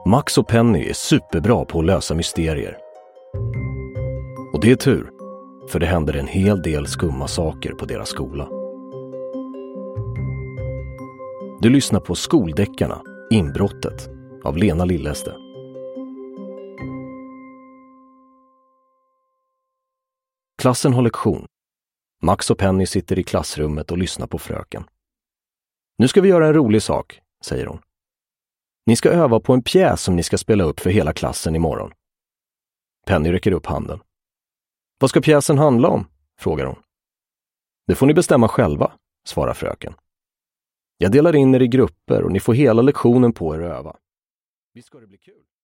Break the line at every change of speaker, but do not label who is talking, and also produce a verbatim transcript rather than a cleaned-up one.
Max och Penny är superbra på att lösa mysterier. Och det är tur, för det händer en hel del skumma saker på deras skola. Du lyssnar på Skoldeckarna, Inbrottet av Lena Lilleste. Klassen har lektion. Max och Penny sitter i klassrummet och lyssnar på fröken. Nu ska vi göra en rolig sak, säger hon. Ni ska öva på en pjäs som ni ska spela upp för hela klassen imorgon. Penny räcker upp handen. Vad ska pjäsen handla om? Frågar hon. Det får ni bestämma själva, svarar fröken. Jag delar in er i grupper och ni får hela lektionen på er att öva. Visst ska det bli kul?